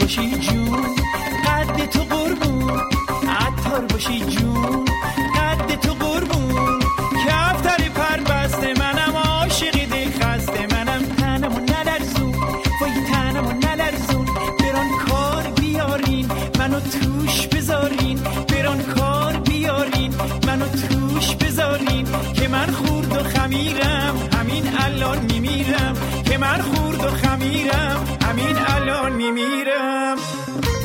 باشی جون، قد تو قربون، عطار باشی جون، قد تو قربون، کفتری پر بسته منم، عاشق دل خسته منم، تنمو نلرزون، وای تنمو نلرزون، بران کار بیارین منو توش بذارین، بران کار بیارین منو توش بذارین، که من خورد و خمیرم همین الان میمیرم، که من خورد و خمیرم همین الان میمیرم.